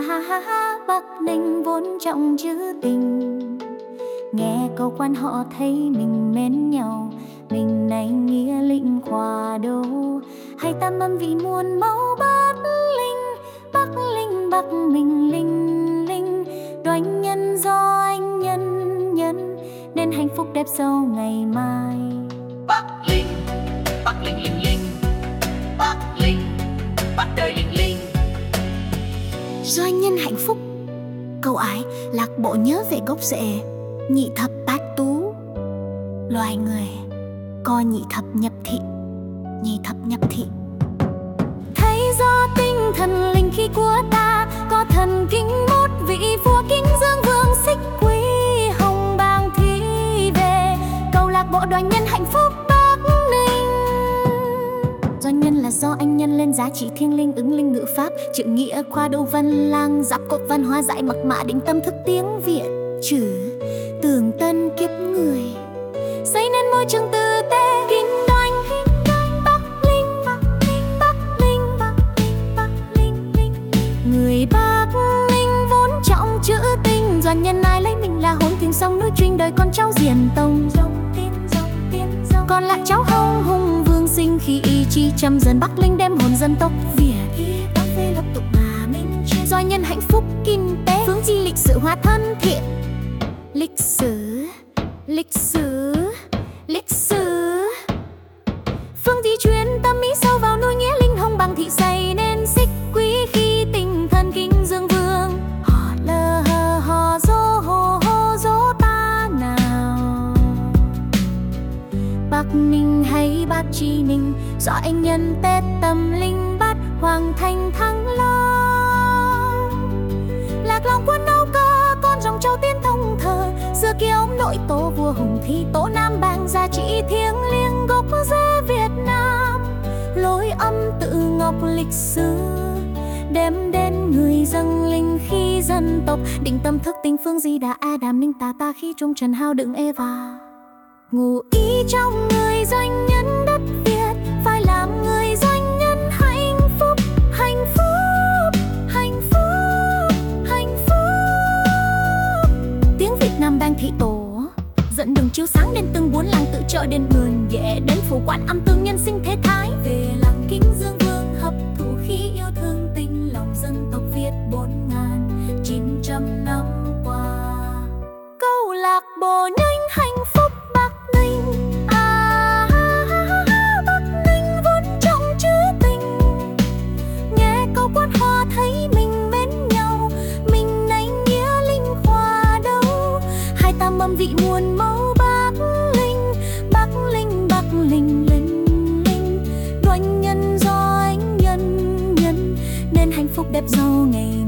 Bắc Ninh vốn trọng trữ tình, nghe câu quan họ thấy mình mến nhau. Mình này nghĩa lĩnh khoa đâu, hay tam âm vị muôn mẫu Bắc Linh. Bắc Linh Bắc mình linh linh, đoanh nhân do anh nhân nhân, nên hạnh phúc đẹp sau ngày mai. Bắc Linh linh linh, Bắc Linh, Bắc đời linh linh. Do anh nhân hạnh phúc, câu ái lạc bộ nhớ về gốc rễ. Nhị thập bát tú, loài người co nhị thập nhập thị. Nhị thập nhập thị, thấy do tinh thần linh khí của ta, có thần kính một vị vua kính dương vương xích quý hồng bàng thi về. Câu lạc bộ đoàn nhân hạnh phúc Bắc Ninh. Do nhân là do anh nhân lên giá trị thiêng linh, ứng linh ngữ pháp chữ nghĩa khoa đô văn lang giáp cột văn hóa dạy mặc mã định tâm thức tiếng Việt chữ tường tân kiếp người, xây nên môi trường tử tế kinh đoanh. Bắc Linh Bắc Linh Bắc Linh Bắc Linh Bắc Linh linh. Người Bắc Linh vốn trọng trữ tình, doan nhân ai lấy mình là hồn tiếng sông núi truyền đời con cháu diền tông. Còn lại cháu hồng hùng vương sinh khi ý chí trăm dần Bắc Linh đem hồn dân tộc Việt. Do nhân hạnh phúc kinh tế, phương chi lịch sử hóa thân thiện. Lịch sử, lịch sử, lịch sử, phương di chuyên tâm ý sâu vào nuôi nghĩa linh hồng bằng thị xây nên xích quý khi tinh thần kính dương vương. Họ lơ hơ họ dô hồ hô dô ta nào. Bắc Ninh hay Bát Chi Ninh, do anh nhân Tết tâm linh bát hoàng thành thăng long. Lạc lòng quân âu cơ con dòng châu tiên thông thờ, xưa kia ông nội tổ vua hùng thi tổ nam bang giá trị thiêng liêng gốc rễ Việt Nam. Lối âm tự ngọc lịch sử đem đến người dâng linh khi dân tộc định tâm thức tinh phương di đà a đàm ninh ta khi trung trần hao đựng Eva. Ngụ ý trong người doanh nhân đất Việt phải làm người doanh nhân hạnh phúc, hạnh phúc, hạnh phúc, hạnh phúc. Tiếng Việt Nam đang thị tổ dẫn đường chiếu sáng đến từng bốn làng tự chợ đến vườn dễ đến phủ quan âm tương nhân sinh thế thái. Về làng kính dương vương hấp thụ khi yêu thương tình lòng dân tộc Việt 4.900 năm qua. Câu lạc bộ nhanh hạnh phúc Bắc Ninh. Bắc Ninh vốn trọng trữ tình, nghe câu quan họ thấy mình mến nhau. Mình này nghĩa linh khoa đâu, hai tam âm vị muôn mẫu Bắc Linh. Bắc Linh Bắc Linh linh linh, đoanh nhân do anh nhân nhân, nên hạnh phúc đẹp giàu ngày